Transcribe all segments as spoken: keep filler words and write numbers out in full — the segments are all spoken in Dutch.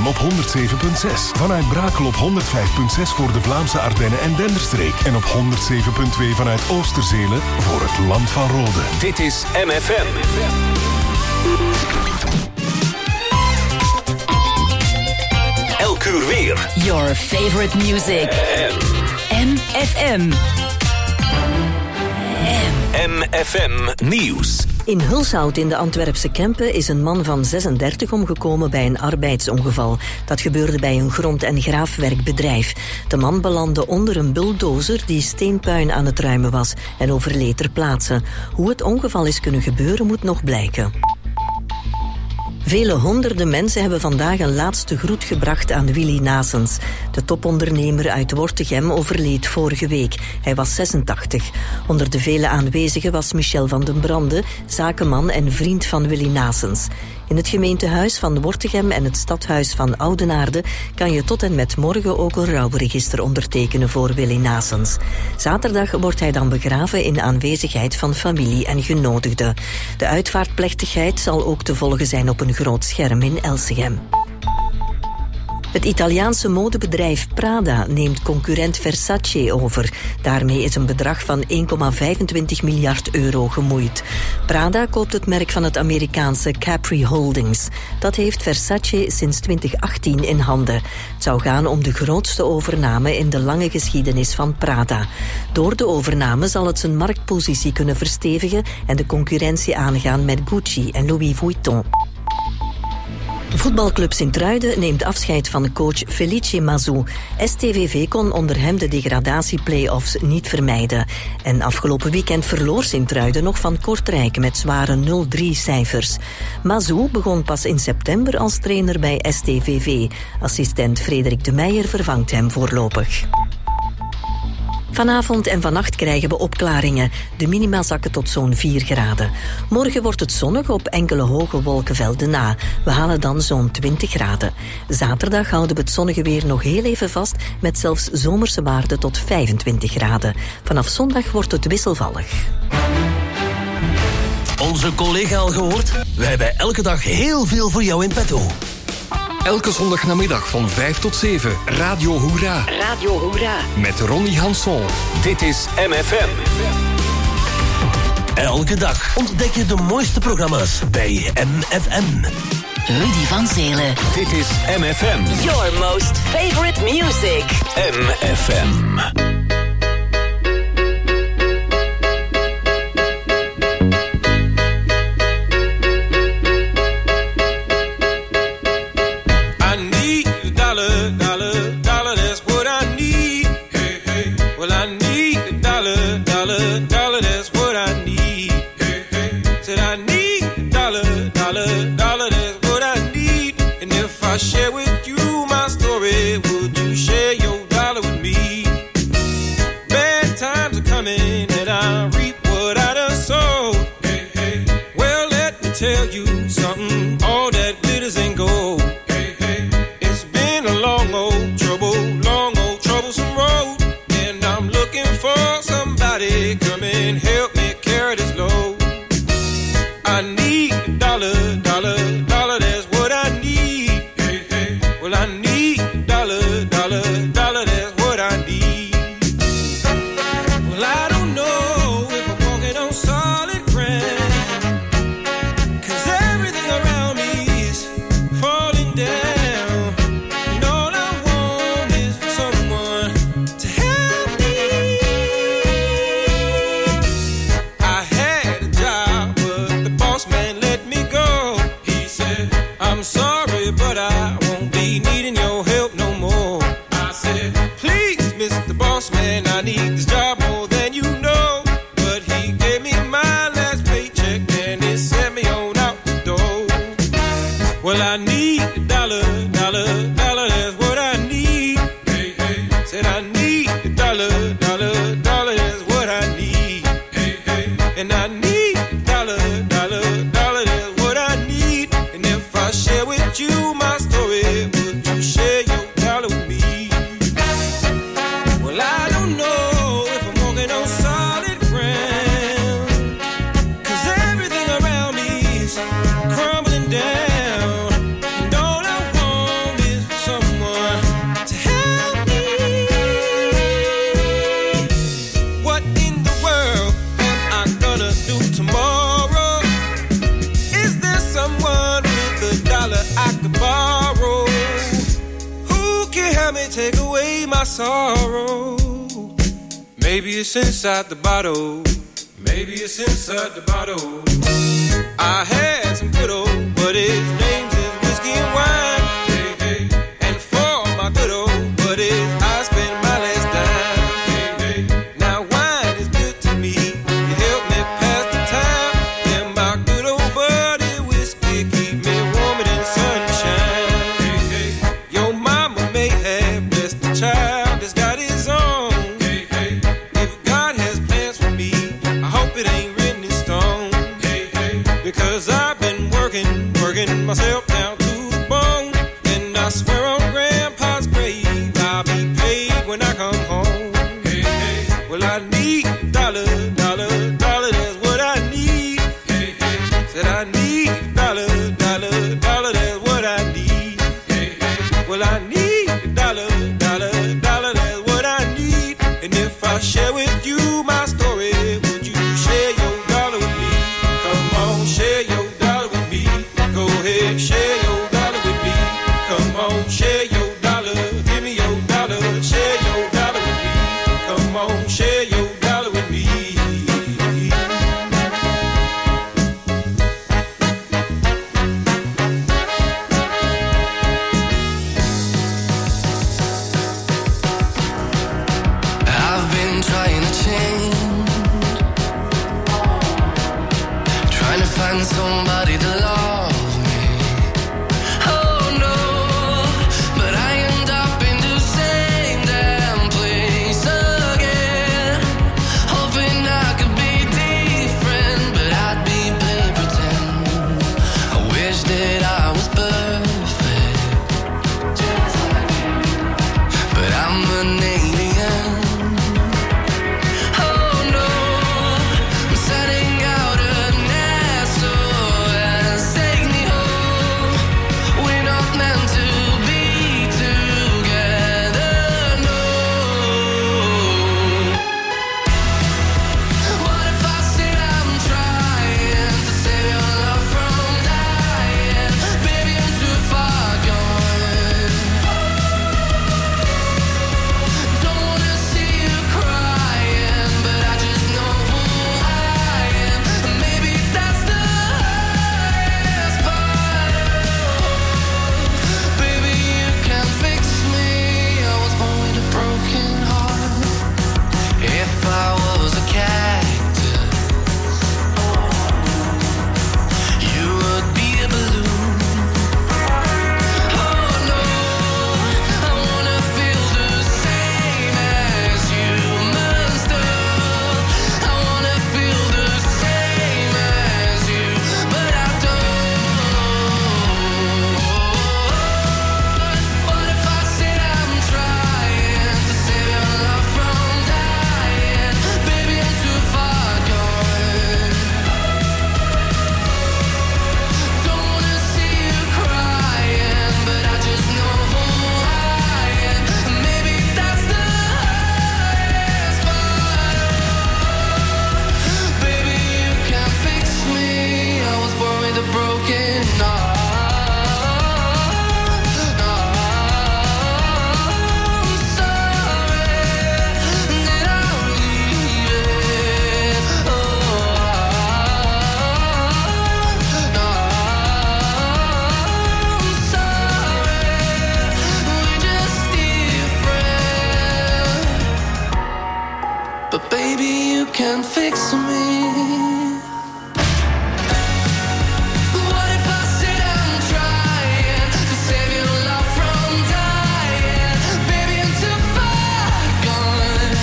M op honderd zeven komma zes. Vanuit Brakel op honderd vijf komma zes voor de Vlaamse Ardennen en Denderstreek. En op honderd zeven komma twee vanuit Oosterzelen voor het Land van Rode. Dit is M F M. Elk uur weer. Your favorite music. M F M. M F M Nieuws. In Hulshout in de Antwerpse Kempen is een man van zesendertig omgekomen bij een arbeidsongeval. Dat gebeurde bij een grond- en graafwerkbedrijf. De man belandde onder een bulldozer die steenpuin aan het ruimen was en overleed ter plaatse. Hoe het ongeval is kunnen gebeuren moet nog blijken. Vele honderden mensen hebben vandaag een laatste groet gebracht aan Willy Nasens. De topondernemer uit Wortegem overleed vorige week. Hij was zesentachtig. Onder de vele aanwezigen was Michel van den Brande, zakenman en vriend van Willy Nasens. In het gemeentehuis van Wortegem en het stadhuis van Oudenaarde kan je tot en met morgen ook een rouwregister ondertekenen voor Willy Nasens. Zaterdag wordt hij dan begraven in aanwezigheid van familie en genodigden. De uitvaartplechtigheid zal ook te volgen zijn op een groot scherm in Elsegem. Het Italiaanse modebedrijf Prada neemt concurrent Versace over. Daarmee is een bedrag van één komma vijfentwintig miljard euro gemoeid. Prada koopt het merk van het Amerikaanse Capri Holdings. Dat heeft Versace sinds twintig achttien in handen. Het zou gaan om de grootste overname in de lange geschiedenis van Prada. Door de overname zal het zijn marktpositie kunnen verstevigen en de concurrentie aangaan met Gucci en Louis Vuitton. Voetbalclub Sint-Truiden neemt afscheid van coach Felice Mazou. S T V V kon onder hem de degradatieplay-offs niet vermijden. En afgelopen weekend verloor Sint-Truiden nog van Kortrijk met zware nul drie cijfers. Mazou begon pas in september als trainer bij S T V V. Assistent Frederik de Meijer vervangt hem voorlopig. Vanavond en vannacht krijgen we opklaringen. De minima zakken tot zo'n vier graden. Morgen wordt het zonnig op enkele hoge wolkenvelden na. We halen dan zo'n twintig graden. Zaterdag houden we het zonnige weer nog heel even vast met zelfs zomerse waarden tot vijfentwintig graden. Vanaf zondag wordt het wisselvallig. Onze collega al gehoord? Wij hebben elke dag heel veel voor jou in petto. Elke zondagnamiddag van vijf tot zeven. Radio Hoera. Radio Hoera. Met Ronnie Hanson. Dit is M F M. Elke dag ontdek je de mooiste programma's bij M F M. Rudy van Zelen. Dit is M F M. Your most favorite music. M F M. I share with you my story, would you share your dollar with me? Bad times are coming and I reap what I done sowed. Hey, hey. Well, let me tell you something, all that glitters ain't gold. Hey, hey. It's been a long old trouble, long old troublesome road, and I'm looking for somebody come and help me carry this load. I need a dollar, dollar, dollar, that's what I need. Well, I need a dollar, dollar, dollar, that's what I need. Well, I don't know if I'm walking on solid ground, 'cause everything around me is falling down. And all I want is for someone to help me. I had a job, but the boss man let me go. He said, I'm sorry, but I won't be needing your help no more. I said, please, Mister Boss Man, I need this job more than you know. But he gave me my last paycheck and he sent me on out the door. Well, I need a dollar, dollar, dollar, that's what I need. Hey, hey. Said I need a dollar, dollar, dollar, that's what I need. Hey, hey. And I need a dollar, dollar, dollar, that's what I need. And if I share with you my story, would you share your dollar with me? Well, I don't know take away my sorrow. Maybe it's inside the bottle. Maybe it's inside the bottle. I had some good old, but his name is whiskey and wine. Hey, hey. And for my good old buddy, I spend my last dime. Hey, hey. Now wine is good to me. You help me pass the time. And my good old buddy, whiskey keep me warm in the sunshine. Hey, hey. Your mama may have blessed the child that's got his own. Hey, hey. If God has plans for me, I hope it ain't written in stone. Hey, hey. Because I've been working, working myself down to the bone. And I swear on Grandpa's grave, I'll be paid when I come home. Hey, hey. Well, I need a dollar, dollar, dollar, that's what I need. Hey, hey. Said I need a dollar, dollar, dollar, that's what I need. Hey, hey. Well, I need a dollar, dollar, dollar, that's what I need. And if I share with you my story, would you share your dollar with me? Come on, share your dollar with me. Go ahead, share your dollar with me. Come on, share your dollar. Give me your dollar. Share your dollar with me. Come on, share your dollar with me. I've been trying to change, trying to find somebody to love me. Oh no, but I end up in the same damn place again. Hoping I could be different, but I'd be play pretend. I wish that I was perfect, but I'm an alien. Oh no, I'm setting out an S O S, take me home. We're not meant to be together, no. What if I said I'm trying to save your love from dying? Baby, I'm too far gone. Don't wanna see you crying, but I just know who I am. Maybe that's the hardest part. Baby, you can fix me. I was born with a broken heart. If I was a cactus, you would be a balloon. Oh no, I wanna feel the same as you, monster. I wanna feel the same as you, but I don't. What if I said I'm trying to save your love from dying? Baby, I'm too far gone. Don't wanna see you crying, but I just know who I am. Maybe that's the hardest part. Baby, you can fix me. I was born with a broken heart. I'm sorry that I leave it. Oh, I'm sorry, we're just different. But baby, you can fix me. What if I said I'm trying to save your love from dying? Baby, I'm too far gone.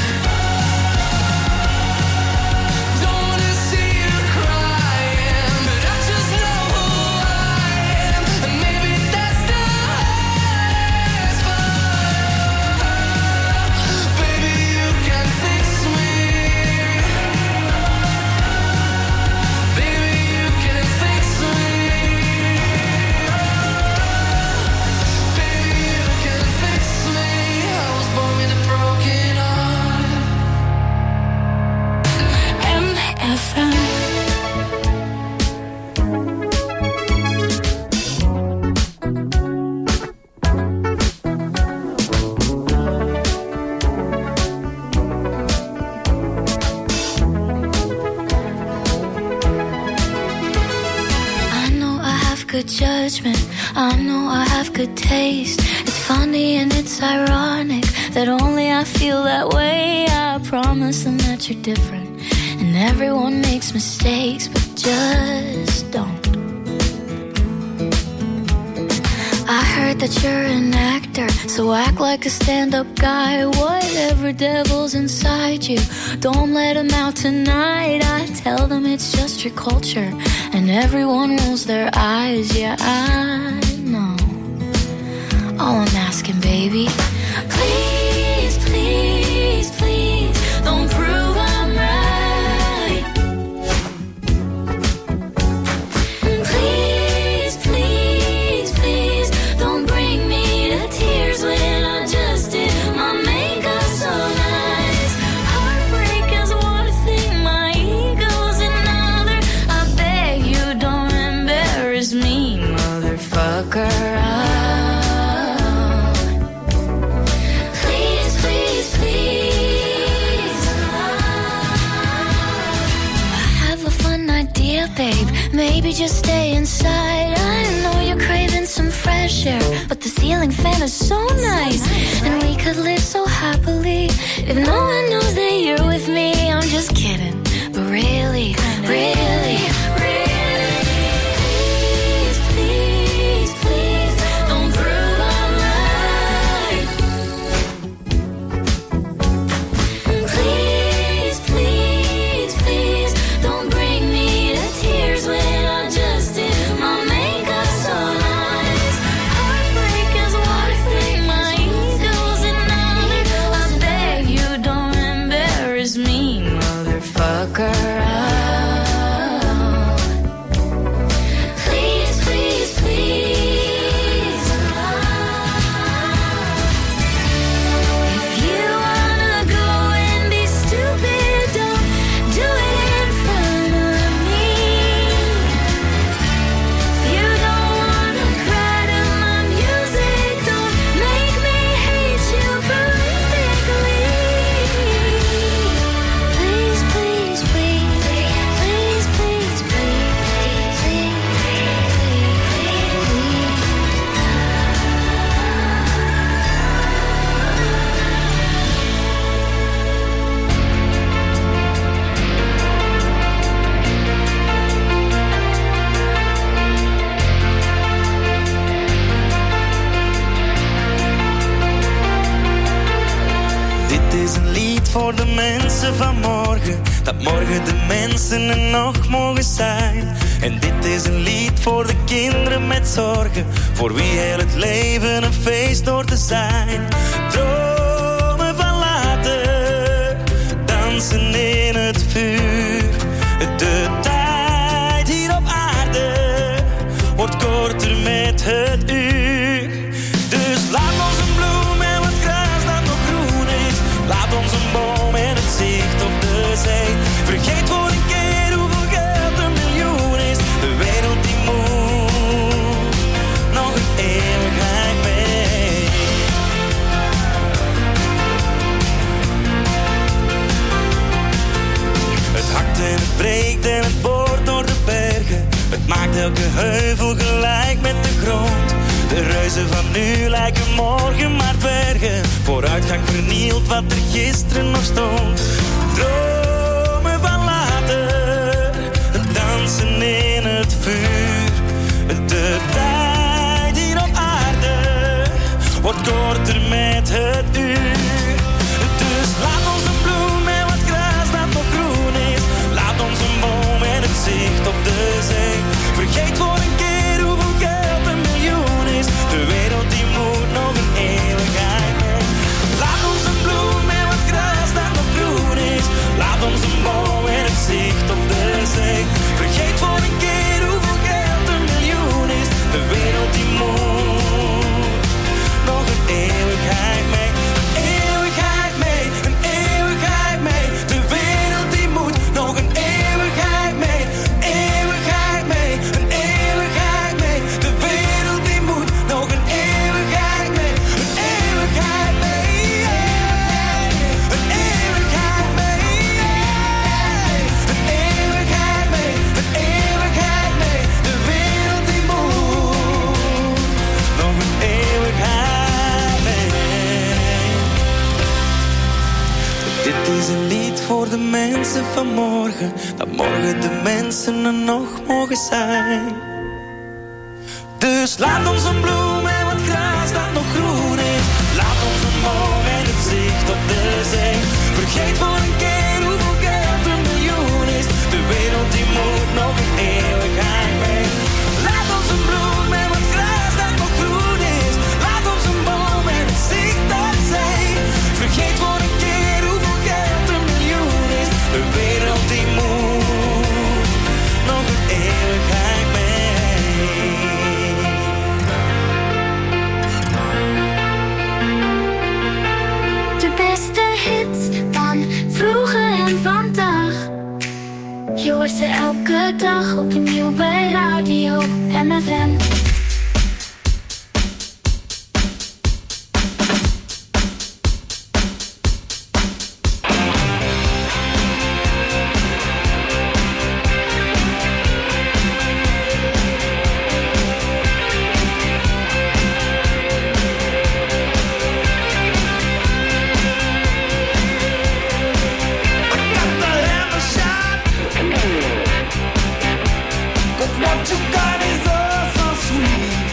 Don't wanna see you crying, but I just know who I am. And maybe that's the hardest part. Baby, you can fix me. judgment. I know I have good taste. It's funny and it's ironic that only I feel that way. I promise them that you're different, and everyone makes mistakes, but just don't. I heard that you're an actor, so act like a stand-up guy. Whatever devil's inside you, don't let him out tonight. I tell them it's just your culture, and everyone rolls their eyes. Yeah, I know. All I'm asking, baby, please, please, please, don't prove I'm right. Please, please, please, don't bring me to tears when I just did my makeup so nice. Heartbreak is one thing, my ego's another. I beg you, don't embarrass me, motherfucker. Babe, maybe just stay inside. I know you're craving some fresh air, but the ceiling fan is so nice, and we could live so happily if no one knows that you're with me. I'm just kidding, but really, really, really, please, please, please, don't prove I'm right. Please, please, please, don't bring me tears when I just did my makeup so nice. Heartbreak is one thing, my ego's another. I beg you, don't embarrass me, motherfucker. Please, please, please. If you wanna go and be stupid, don't do it in front of me. You don't wanna cry to my music, don't make me hate you perfectly. Please, please, please, please, please, please, please, please, Dit is een lied voor de mensen van morgen, dat morgen de mensen er nog mogen zijn. En dit is een lied voor de kinderen met zorgen, voor wie heel het leven een feest hoort te zijn. Dromen van later, dansen in het vuur. De tijd hier op aarde wordt korter met het uur. Dus laat ons een bloem en wat gras dat nog groen is. Laat ons een boom en het zicht op de zee. Vergeet voor een keer hoeveel geld een miljoen is. De wereld die moet nog een eeuwigheid mee. Het hakt en het breekt en het boort door de bergen. Het maakt elke heuvel gelijk met de grond. De reuzen van nu lijken morgen maar dwergen. Vooruitgang vernielt wat er gisteren nog stond. Dromen van later, dansen in het vuur. De tijd hier op aarde wordt korter met het uur. Dus laat ons een bloem en wat gras dat nog groen is. Laat ons een boom en het zicht op de zee. Vergeet voor een keer hoeveel geld een miljoen is. De wereld die moet nog een eeuwigheid mee. Laat ons een bloem en wat gras dat nog groen is. Laat ons een boom en het zicht op de zee. Vergeet voor een keer hoeveel geld is een lied voor de mensen van morgen, dat morgen de mensen er nog mogen zijn. Dus laat ons een bloem en wat gras dat nog groen is. Laat ons een boom en het zicht op de zee. Vergeet voor een keer hoeveel geld een miljoen is. De wereld die moet nog een eeuwigheid mee. Laat ons een bloem en wat gras dat nog groen is. Laat ons een boom en het zicht op de zee. Vergeet voor een keer hoeveel geld een miljoen is. De wereld die moet nog een eeuwigheid mee. Vroeger en vandaag. Je hoort ze elke dag opnieuw bij Radio M F M. What you got is all so sweet.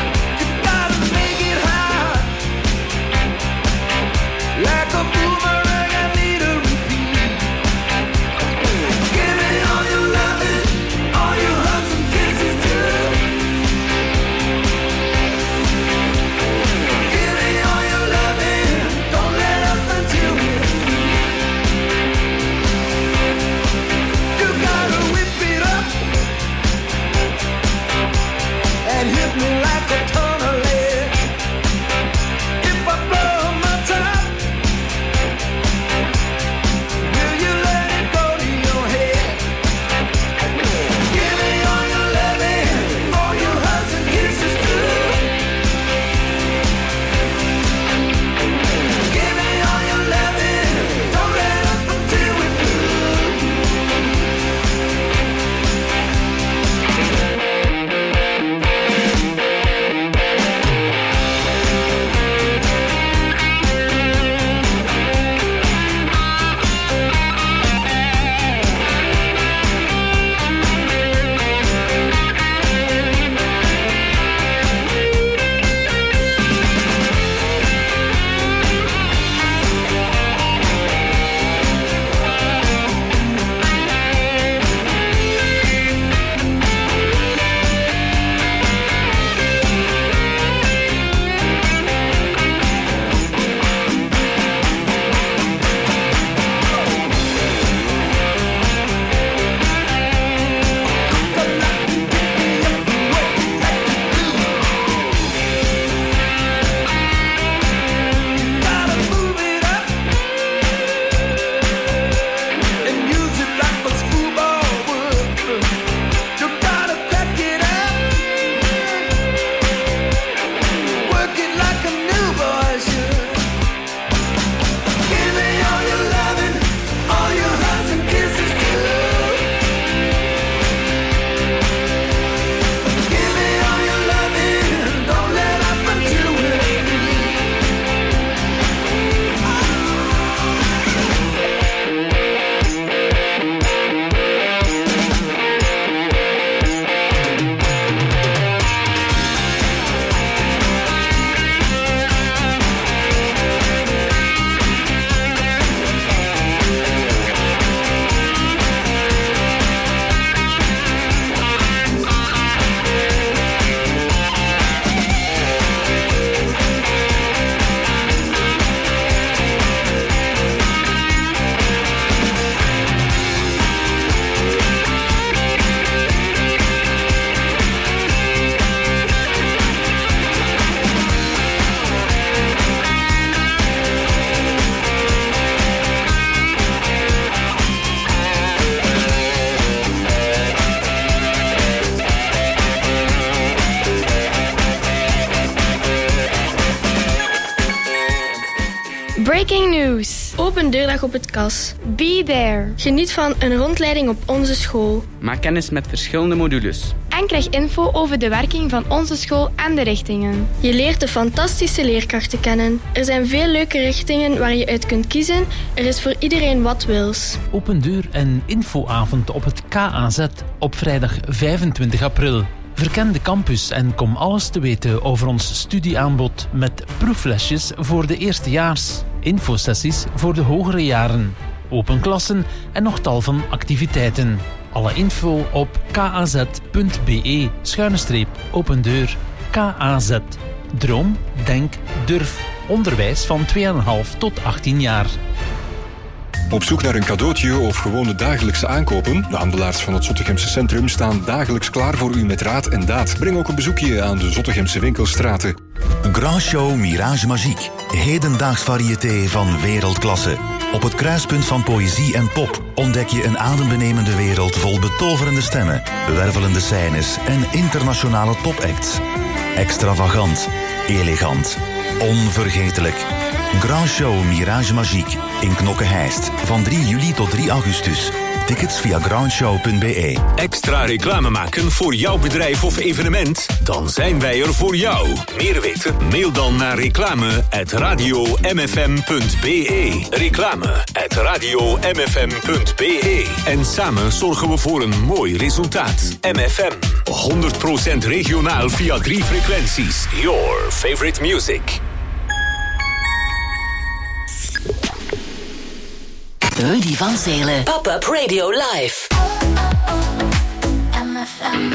Breaking news. Open deurdag op het K A S. Be there. Geniet van een rondleiding op onze school. Maak kennis met verschillende modules. en krijg info over de werking van onze school en de richtingen. Je leert de fantastische leerkrachten kennen. Er zijn veel leuke richtingen waar je uit kunt kiezen. Er is voor iedereen wat wils. Open deur en infoavond op het K A Z op vrijdag vijfentwintig april. Verken de campus en kom alles te weten over ons studieaanbod met proeflesjes voor de eerstejaars, infosessies voor de hogere jaren, open klassen en nog tal van activiteiten. Alle info op kaz.be schuine streep open deur. K A Z. Droom, denk, durf. Onderwijs van twee komma vijf tot achttien jaar. Op zoek naar een cadeautje of gewone dagelijkse aankopen? De handelaars van het Zottegemse Centrum staan dagelijks klaar voor u met raad en daad. Breng ook een bezoekje aan de Zottegemse winkelstraten. Grand Show Mirage Magique. Hedendaags variété van wereldklasse. Op het kruispunt van poëzie en pop ontdek je een adembenemende wereld vol betoverende stemmen, wervelende scènes en internationale topacts. Extravagant, elegant, onvergetelijk. Grand Show Mirage Magique in Knokke-Heist van drie juli tot drie augustus. Tickets via grandshow punt b e. Extra reclame maken voor jouw bedrijf of evenement? Dan zijn wij er voor jou. Meer weten? Mail dan naar reclame at radio m f m punt b e. Reclame at radio m f m punt b e. En samen zorgen we voor een mooi resultaat. M F M. honderd procent regionaal via drie frequenties. Your favorite music. Rudy van Zelen. Pop-up Radio Live. M F M.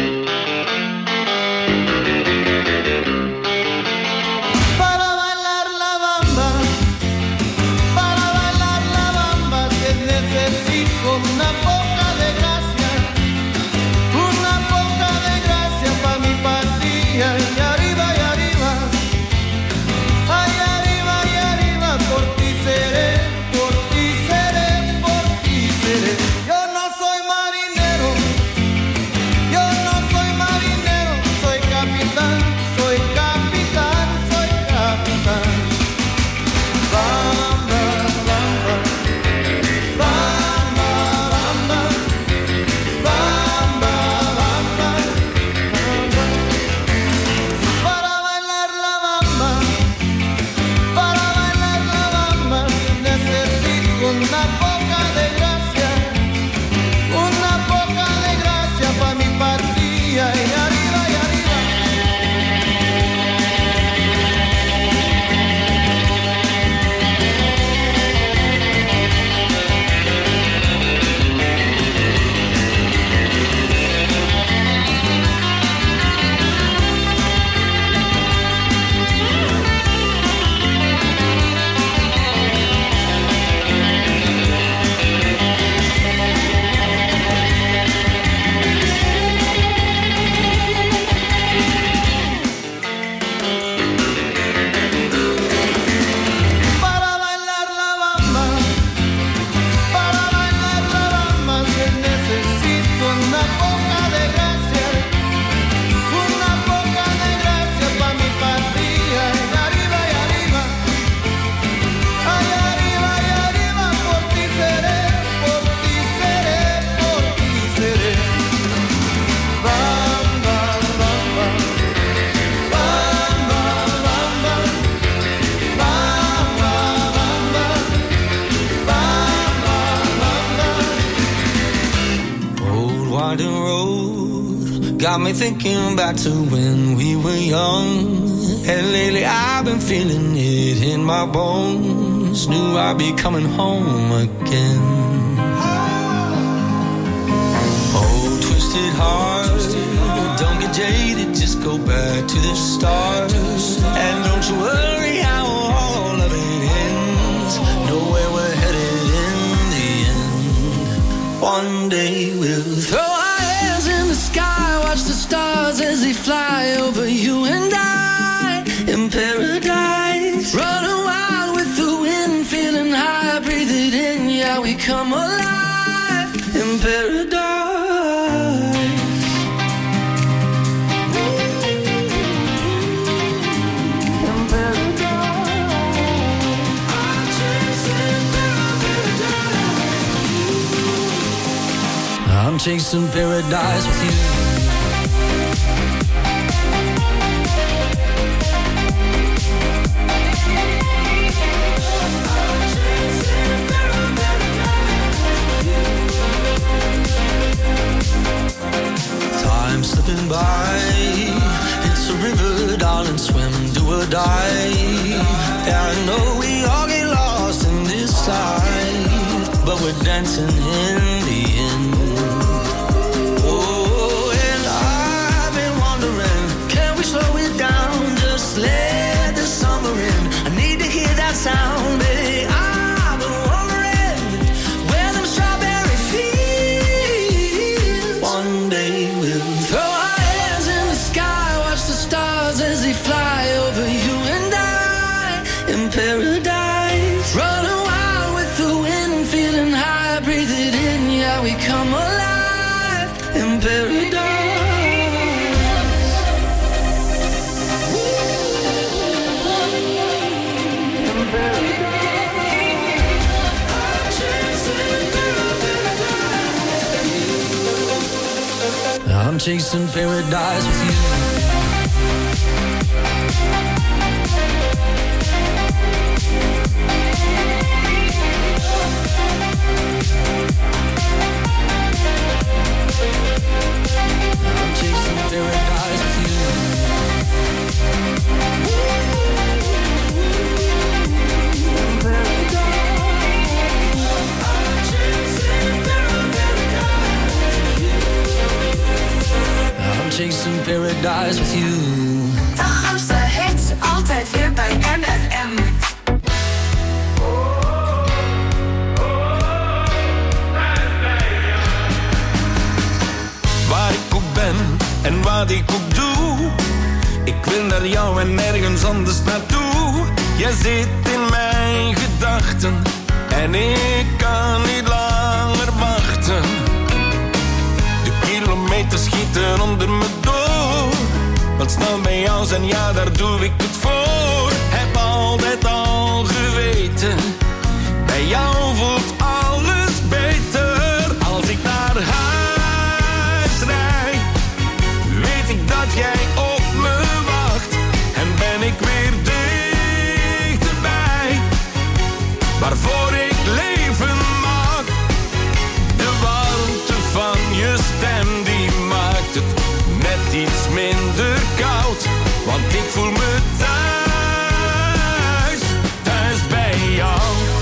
Got me thinking back to when we were young. And lately I've been feeling it in my bones. Knew I'd be coming home again. Oh, twisted heart, don't get jaded, just go back to the start. And don't you worry how all of it ends. Know where we're headed in the end. One day we'll throw our hands in the sky, watch the stars as they fly over you and I in paradise. Running wild with the wind, feeling high, breathe it in, yeah, we come alive in paradise. I'm chasing paradise with you. but we're dancing in the end. Oh, and I've been wondering, can we slow it down? Just let the summer in. I need to hear that sound, baby. I've been wondering where them strawberry fields. One day we'll throw our hands in the sky, watch the stars as they fly over you and I in paradise. Running wild with the wind, feeling high, breathe it in, yeah, we come alive in paradise. I'm chasing paradise with you. I'm chasing paradise with you. I'm chasing paradise with you. De grootste hits, altijd weer bij M F M. Waar ik ook ben en wat ik ook doe, ik wil naar jou en nergens anders naartoe. Jij zit in mijn gedachten en ik kan niet langer wachten. De kilometers schieten onder me door, want snel bij jou zijn, ja, daar doe ik het voor. Heb altijd al geweten, bij jou voelt alles beter. Als ik naar huis rijd, weet ik dat jij op me wacht. En ben ik weer dichterbij, waarvoor ik leven mag. De warmte van je stem, die maakt het net iets minder koud. Want ik voel me thuis, thuis bij jou.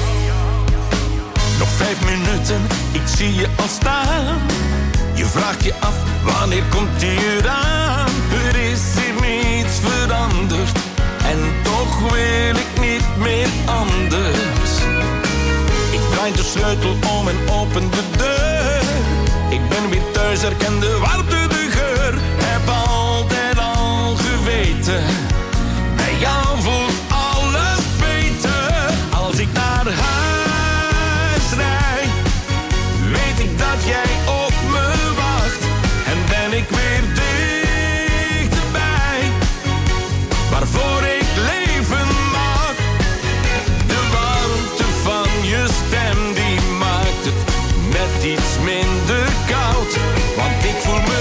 Nog vijf minuten, ik zie je al staan. Je vraagt je af, wanneer komt die eraan? Er is hier niets veranderd en toch wil ik niet meer anders. Ik draai de sleutel om en open de deur. Ik ben weer thuis, herken de warmte, de geur. Heb altijd al geweten, bij jou voelt alles beter. Als ik naar huis rijd, weet ik dat jij op me wacht. En ben ik weer dichterbij, waarvoor ik leven mag. De warmte van je stem, die maakt het net iets minder koud. Want ik voel me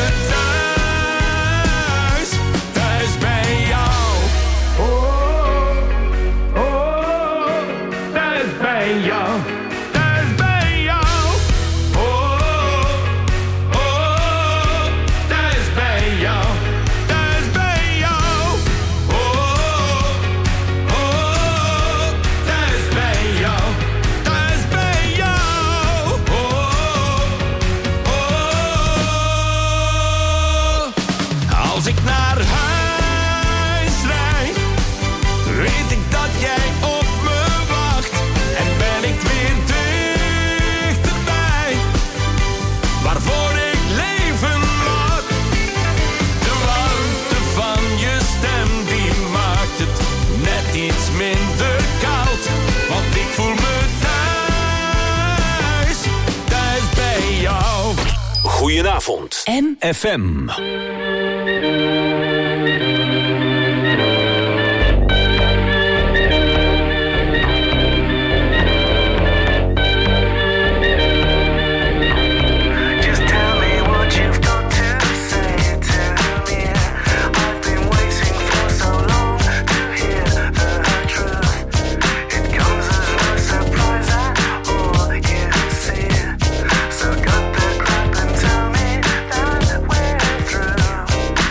thuis, thuis bij jou. Oh, oh, oh, thuis bij jou. Thuis bij jou. Oh, oh, oh, thuis bij jou. Thuis bij jou. Oh, oh, oh, thuis bij jou. Thuis bij jou. Oh, oh. Als ik naar huis rijd, weet ik dat jij op me wacht. En ben ik weer dichterbij, waarvoor ik leven mag. De warmte van je stem, die maakt het net iets minder koud. Want ik voel me thuis, thuis bij jou. Goedenavond. M F M. Just tell me what you've got to say to me. I've been waiting for so long to hear the truth. It comes as no surprise at all, you see. So cut the crap and tell me that we're through.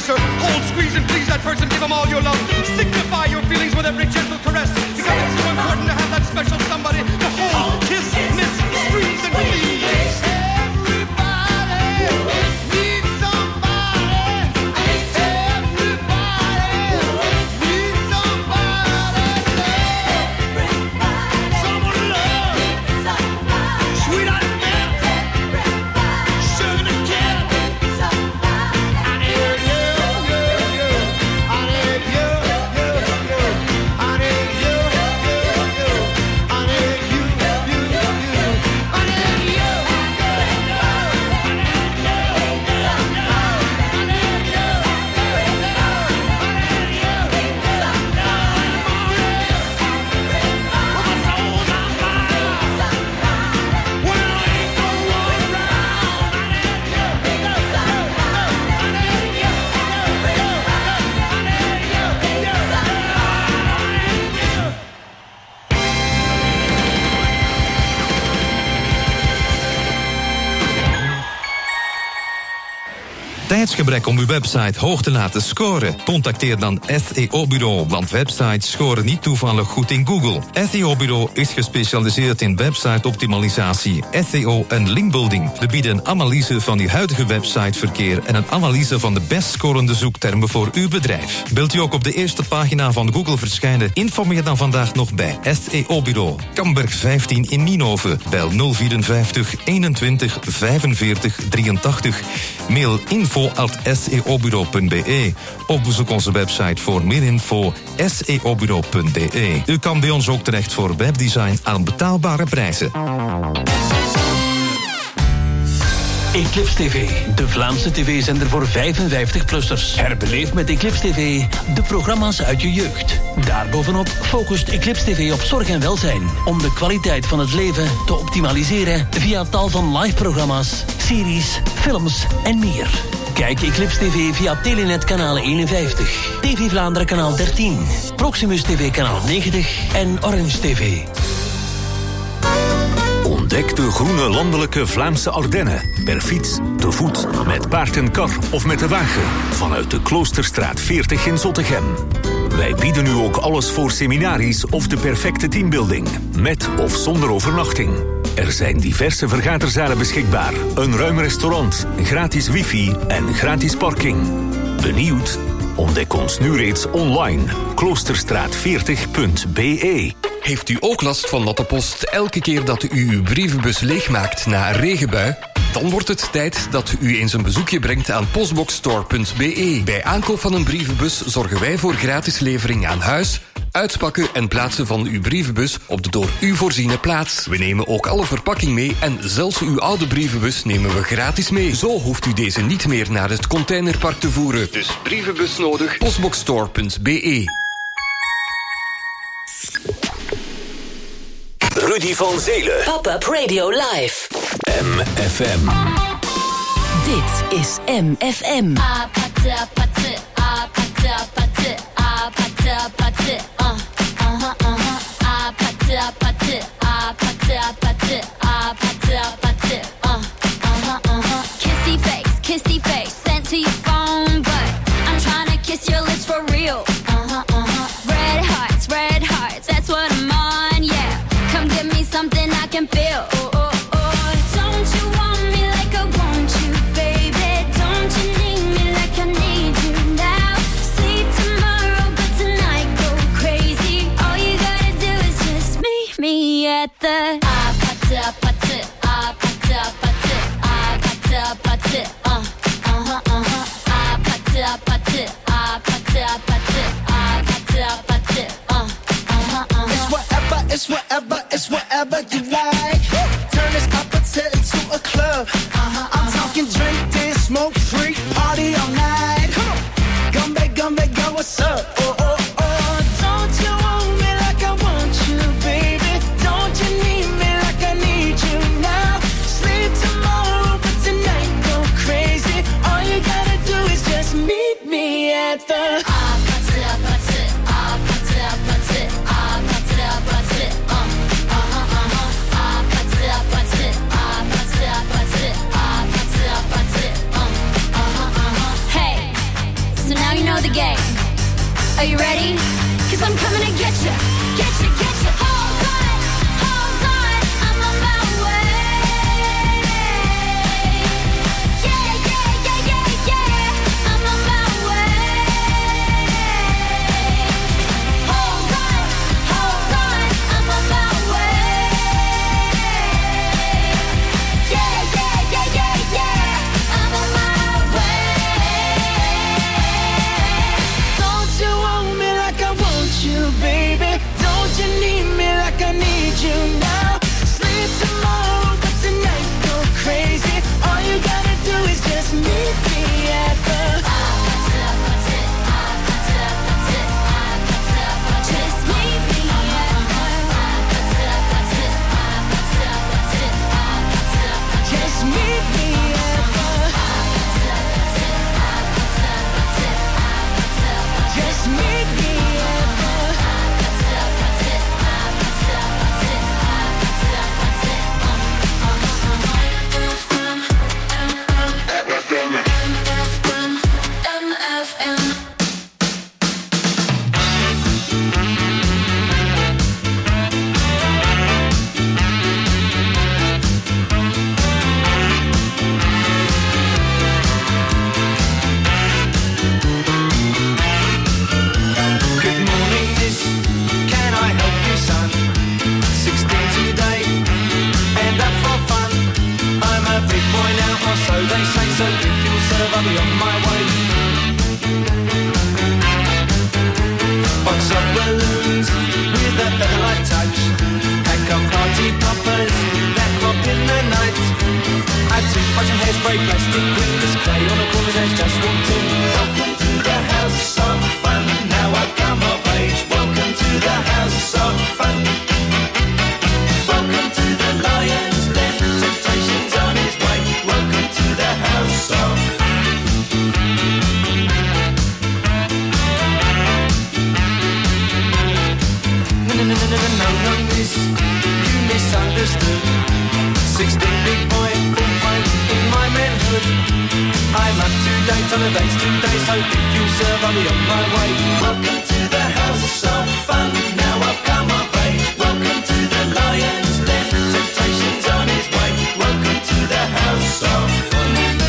embrace her. Hold, squeeze, and please that person. Give them all your love. Signify your feelings with every gentle caress. Because it's so important to have that special somebody to hold, kiss, miss, squeeze, and please. Tijdsgebrek om uw website hoog te laten scoren? Contacteer dan S E O-bureau, want websites scoren niet toevallig goed in Google. S E O-bureau is gespecialiseerd in website-optimalisatie, S E O en linkbuilding. We bieden een analyse van uw huidige websiteverkeer en een analyse van de best scorende zoektermen voor uw bedrijf. Wilt u ook op de eerste pagina van Google verschijnen? Informeer dan vandaag nog bij S E O-bureau. Kamberg vijftien in Nienhoven. Bel nul vierenvijftig eenentwintig vijfenveertig drieëntachtig. Mail info at s e o bureau punt b e of bezoek onze website voor meer info s e o bureau punt b e. U kan bij ons ook terecht voor webdesign aan betaalbare prijzen. Eclipse T V, de Vlaamse tv-zender voor vijfenvijftig-plussers. Herbeleef met Eclipse T V de programma's uit je jeugd. Daarbovenop focust Eclipse T V op zorg en welzijn, om de kwaliteit van het leven te optimaliseren via tal van live-programma's, series, films en meer. Kijk Eclipse T V via Telenet kanaal eenenvijftig, T V Vlaanderen kanaal dertien, Proximus T V kanaal negentig en Orange T V. Ontdek de groene landelijke Vlaamse Ardennen. Per fiets, te voet, met paard en kar of met de wagen. Vanuit de Kloosterstraat veertig in Zottegem. Wij bieden u ook alles voor seminaries of de perfecte teambuilding. Met of zonder overnachting. Er zijn diverse vergaderzalen beschikbaar. Een ruim restaurant, gratis wifi en gratis parking. Benieuwd? Ontdek ons nu reeds online. kloosterstraat veertig punt b e. Heeft u ook last van natte post elke keer dat u uw brievenbus leegmaakt na een regenbui? Dan wordt het tijd dat u eens een bezoekje brengt aan postboxstore punt b e. Bij aankoop van een brievenbus zorgen wij voor gratis levering aan huis, uitpakken en plaatsen van uw brievenbus op de door u voorziene plaats. We nemen ook alle verpakking mee en zelfs uw oude brievenbus nemen we gratis mee. Zo hoeft u deze niet meer naar het containerpark te voeren. Dus brievenbus nodig, postboxstore punt b e. Rudy van Zelen. Pop-up Radio Live. M F M. Dit is M F M. Kissy face, kissy face, sent to your phone, but I'm trying to kiss your lips for real. Uh-huh, uh-huh. Red hearts, red hearts, that's what I'm on, yeah. Come give me something I can feel. Oh, oh, oh. Don't you want me like I want you, baby? Don't you need me like I need you now? Sleep tomorrow, but tonight go crazy. All you gotta do is just meet me at the ah, pata, pata, ah, pata, pata, ah, pata, pata, uh, uh-huh, uh-huh, ah, pata, pata, ah, pata, pata, ah, pata, pata, uh, uh-huh, uh-huh. It's whatever, it's whatever, it's whatever you like. Turn this opposite into a club. Uh-huh, I'm talking drink, dance, smoke, freak, party all night. Come on, come back, come back, girl, what's up? Oh, oh, oh, don't you want me like I want you, baby? Don't you need me like I need you now? Sleep tomorrow, but tonight go crazy. All you gotta do is just meet me at the ah, pata, pata, ah, pata, pata, ah, pata, pata, uh, uh-huh, uh-huh, ah, pata, pata, ah, pata, pata, ah, pata, pata, uh, uh-huh, uh-huh. Hey, so now you know the game. Are you ready? Cause I'm coming to get you, get you, get you. Hold on, hold on, I'm on my way. Yeah, yeah, yeah, yeah, yeah, I'm on my way. Hold on, hold on, I'm on my way. Yeah, yeah, yeah, yeah, yeah, I'm on my way. Don't you want me like I want you, baby? Don't you need me like I need you now? Sleep tomorrow, but tonight go crazy. All you gotta do is just meet me at the Just meet me at Just meet me at the Just meet me at the M F M. Good morning, miss. Can I help you, son? sixteen today, and up for fun. I'm a big boy now, or so they say. So if you'll serve, I'll be on my way. Box of balloons with a featherlight touch. Pack of party poppers that pop in the night. A toothbrush and hairspray, plastic fingers, clay on a corner's edge, just walked in. Welcome to the house of fun. Now I've come of age. Welcome to the house of fun. Welcome to the lion's den. Temptation's on his way. Welcome to the house of No, no, no, no, no, no, no, miss. You misunderstood. Sixteen big boy, full fight in my manhood. I'm up to date on the dates today, so if you serve, I'll be on my way. Welcome to the house of fun. Now I've come of age. Welcome to the lion's den. Temptation's on his way. Welcome to the house of fun.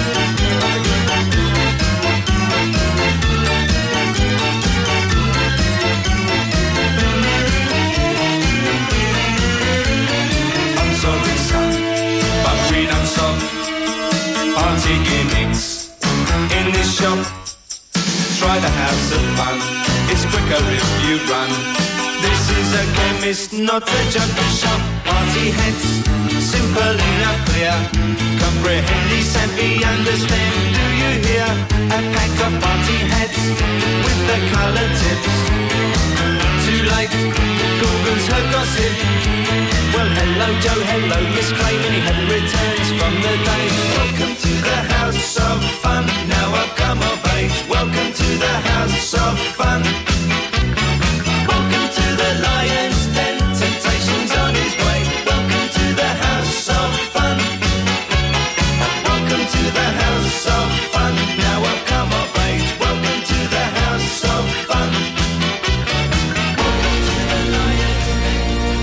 I'm sorry, son, but we don't stop. Party gimmicks in this shop. Try the house of fun. It's quicker if you run. This is a chemist, not a junkie shop. Party heads, simple enough, clear. Comprehend, savvy, understand. Do you hear? A pack of party heads with the colour tips. Too late, Google's her gossip. Well, hello Joe, hello Miss Clay. Many had returns from the day. Welcome to the house of fun. Now I've come of age. Welcome to the house of fun. Welcome to the lion's den. Temptation's on his way. Welcome to the house of fun. Welcome to the house of fun. Now I've come of age. Welcome to the house of fun. Welcome to the lion's den.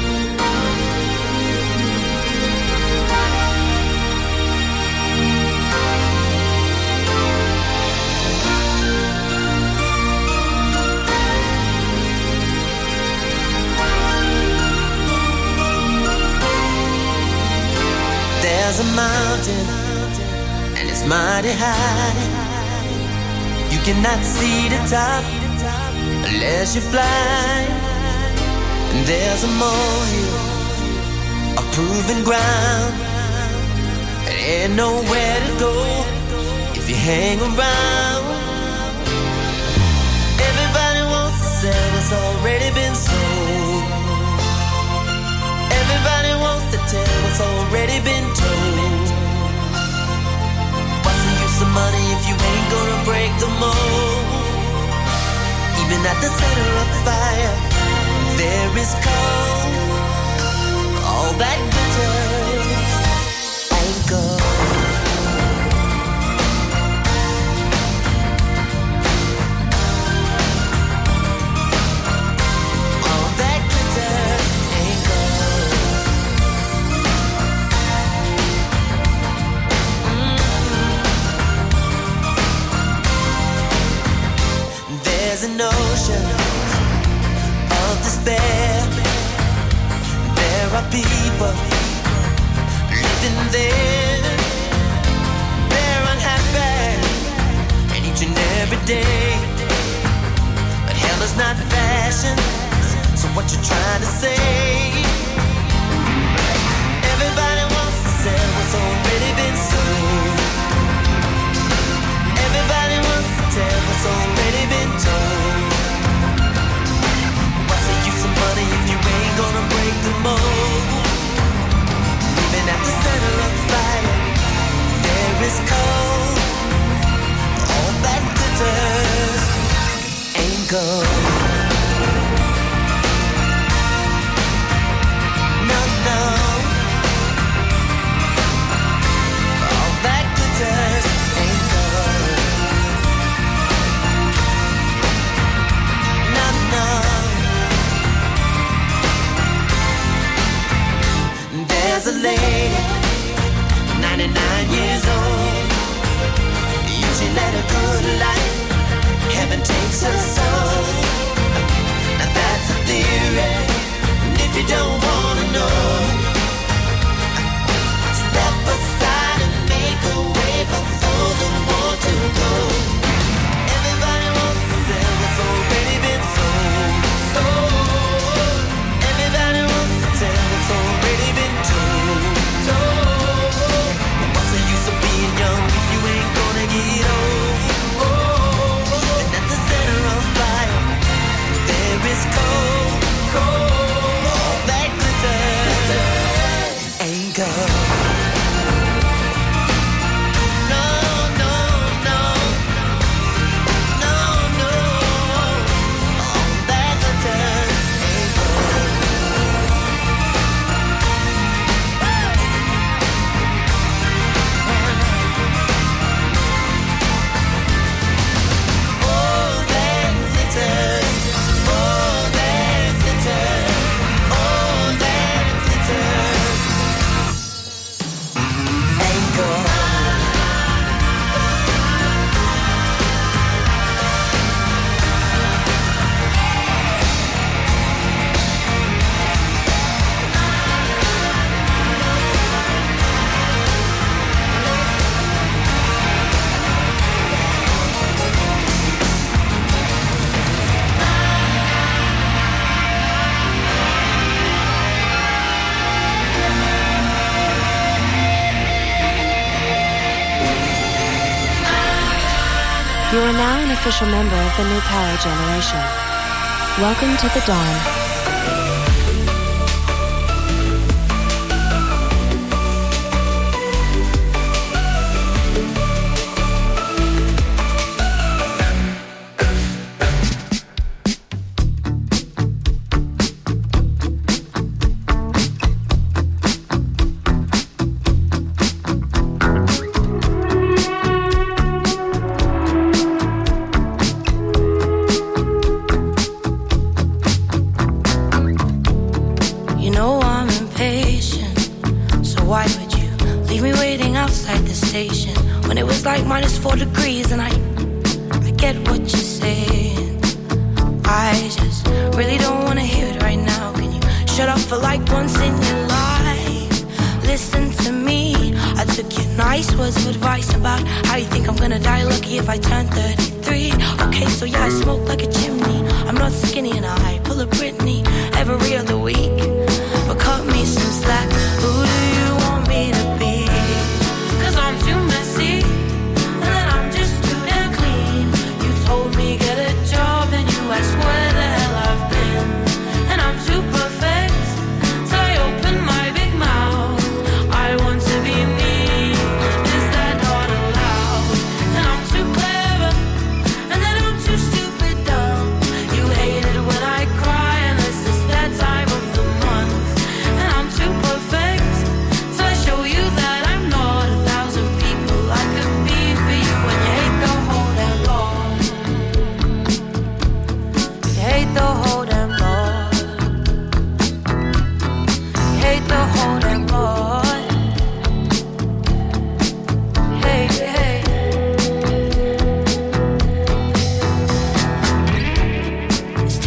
There's a mountain, and it's mighty high. You cannot see the top unless you fly. And there's a molehill, a proven ground. There ain't nowhere to go if you hang around. Everybody wants to sell what's already been sold. Everybody wants to tell what's already been told. What's the use of money if you ain't gonna break the mold? Even at the center of the fire, there is cold. All that glitters ain't gold. There's an ocean of despair. There are people living there. They're unhappy, and each and every day. But hell is not fashion, so what you trying to say? Everybody wants to sell what's already been sold. Everybody wants to tell what's already been told. What's the use of money if you ain't gonna break the mold? Even at the center of the fire, there is cold. All that glitters ain't gold. No, no. All that glitters ain't gold. No, no. There's a lady, ninety-nine years old. Usually led a good life. Heaven takes her soul. Now that's a theory. And if you don't wanna know, step aside and make a way for those who want to go. Everybody wants to sell what's already been sold. Sold. Everybody wants to tell what's already been told. Told. But what's the use of being young if you ain't gonna get old? Oh. And at the center of fire, there is cold. Cold. All that glitters ain't gold. No, no, no. No, no. All that glitters ain't gold. All that glitters, all that glitters, all that glitters ain't gold. You are now an official member of the New Power Generation. Welcome to the dawn. You know I'm impatient, so why would you leave me waiting outside the station when it was like minus four degrees? And I, I get what you're saying. I just really don't want to hear it right now. Can you shut up for like once in your life? Listen to me. I took your nice words of advice about how you think I'm gonna die lucky if I turn thirty-three. Okay, so yeah, I smoke like a chimney. I'm not skinny and I pull a Britney every other week. But cut me some slack. Who do you want me to be? 'Cause I'm too messy, and then I'm just too damn clean. You told me get a job, and you asked where the hell I've been. And I'm too perfect till I open my big mouth. I want to be me. Is that not allowed? And I'm too clever, and then I'm too stupid dumb. You hate it when I cry, unless it's that time of the month.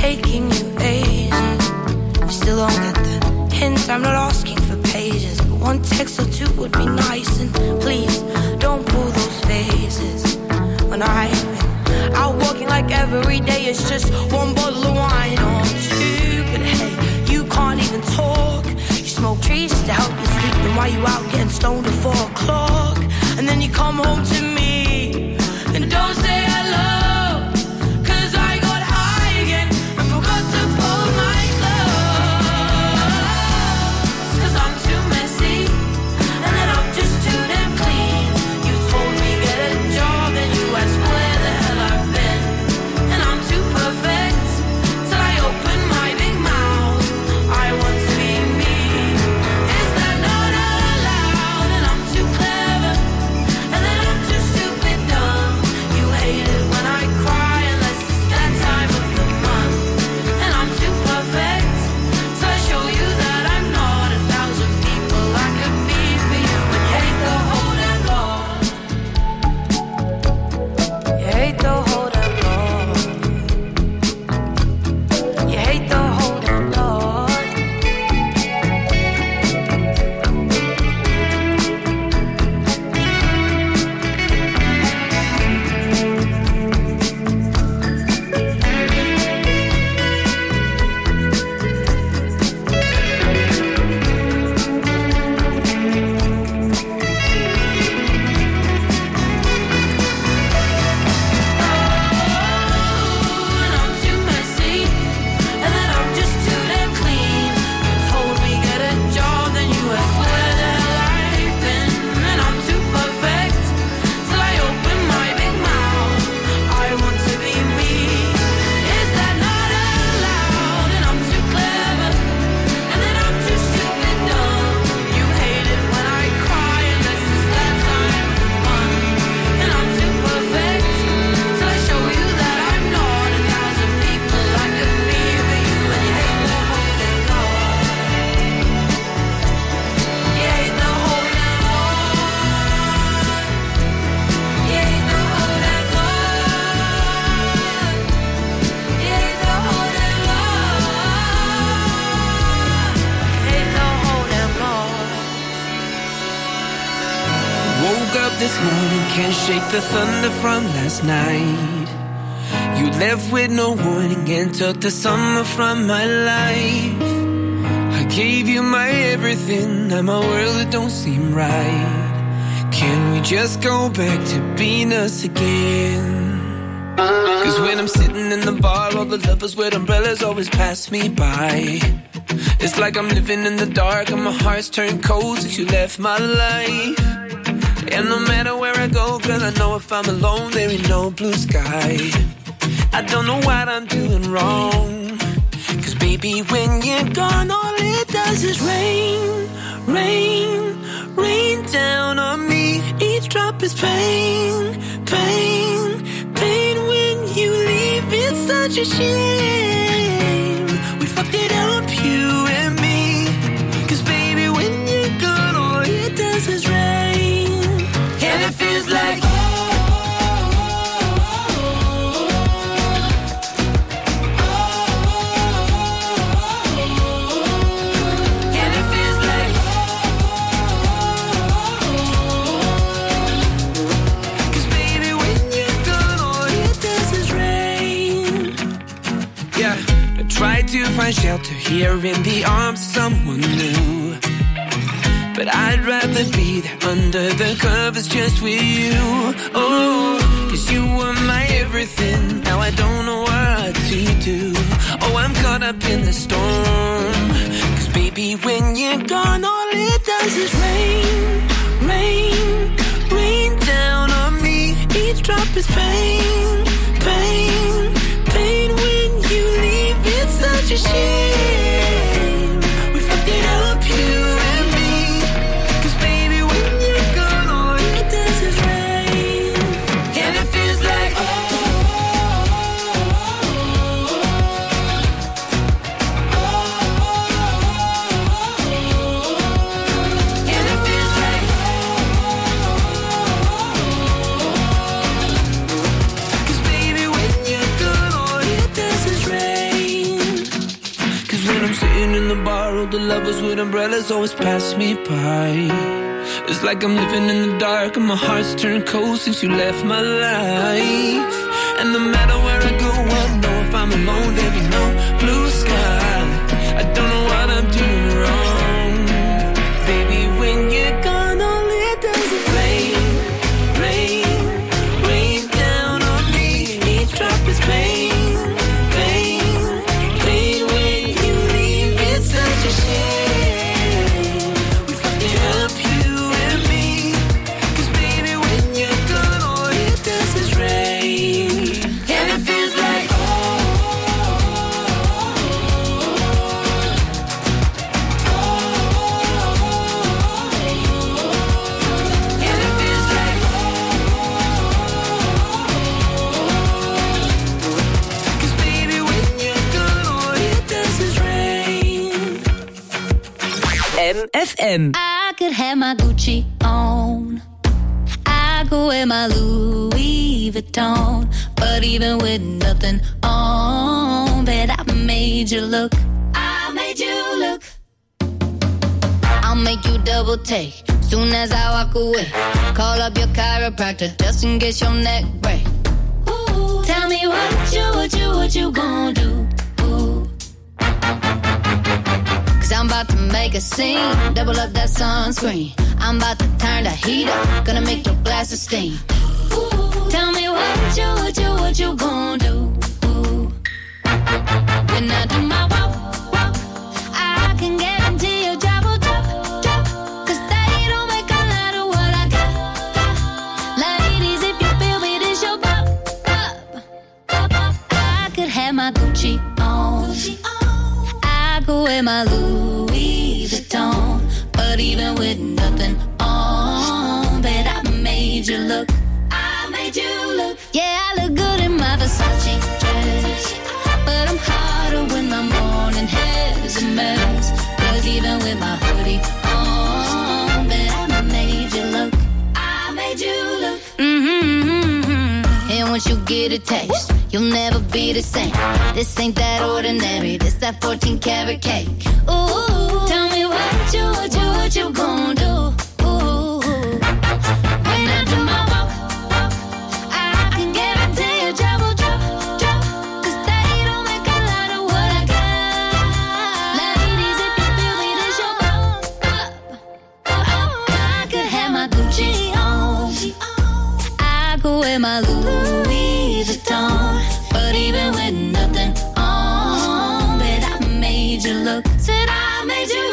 taking you ages. You still don't get the hint, I'm not asking for pages, but one text or two would be nice. And please, don't pull those faces. When I've been out walking like every day it's just one bottle of wine or two. But hey, you can't even talk. You smoke trees just to help you sleep. Then why you out getting stoned at four o'clock? And then you come home to me and don't say hello. The thunder from last night. You left with no warning and took the summer from my life. I gave you my everything, now my world it don't seem right. Can we just go back to being us again? Cause when I'm sitting in the bar, all the lovers with umbrellas always pass me by. It's like I'm living in the dark and my heart's turned cold since you left my life. And no matter where I go, girl, I know if I'm alone, there ain't no blue sky. I don't know what I'm doing wrong. Cause baby, when you're gone, all it does is rain, rain, rain down on me. Each drop is pain, pain, pain. When you leave, it's such a shame. We fucked it up, you and me. Cause baby, when you're gone, all it does is rain. And it feels like oh, oh, oh, oh. And it feels like oh, cause baby, when you're gone, all it does is rain. Yeah, I tried to find shelter here in the arms of someone new, but I'd rather be there under the covers just with you. Oh, cause you were my everything. Now I don't know what to do. Oh, I'm caught up in the storm. Cause baby, when you're gone, all it does is rain, rain, rain down on me. Each drop is pain, pain, pain. When you leave, it's such a shame. We fucked it up, you and me. Cause baby, when you're gone, all it does is rain. lovers with umbrellas always pass me by. It's like I'm living in the dark and my heart's turned cold since you left my life. And no matter where I go, I know if I'm alone, there'll be no blue sky. I don't know what I'm doing wrong. Baby, when you're gone, all it does is rain, rain, rain down on me. Each drop is pain, pain, pain. When you leave, it's such a shame. We fucked it up, you and me. 'Cause baby, when you're gone, all it does is rain. And it feels like M F M. I could have my Gucci on. I could wear my Louis Vuitton. But even with nothing on, bet I made you look. I made you look. I'll make you double take soon as I walk away. Call up your chiropractor just in case your neck break. Ooh, tell me what you, what you, what you gonna do? I'm about to make a scene, double up that sunscreen. I'm about to turn the heat up, gonna make your glasses steam. Ooh, tell me what you, what you, what you gonna do? Ooh. When I do my walk, walk, I can guarantee your job will drop, drop. 'Cause they don't make a lot of what I got, got. Ladies, if you feel me, this your bop, bop, bop, bop. I could have my Gucci on, Gucci on. I could wear my Louis Vuitton, but even with nothing on, bet I made you look. I made you look. Yeah, I look good in my Versace dress, but I'm hotter when my morning hair's a mess. 'Cause even with my hoodie on, bet I made you look. I made you look. Mm-hmm. And once you get a taste, you'll never be the same. This ain't that ordinary. This that fourteen karat cake. Ooh, tell me what you, what you, what you gon' do? Ooh, when I do my walk, walk, I can guarantee your job will drop, drop. 'Cause they don't make a lot of what I got. Ladies, if you feel me, this your bop, bop, bop. I could have my Gucci on. I could wear my Louis Vuitton. But even with nothing on, bet I made you look. Said I made you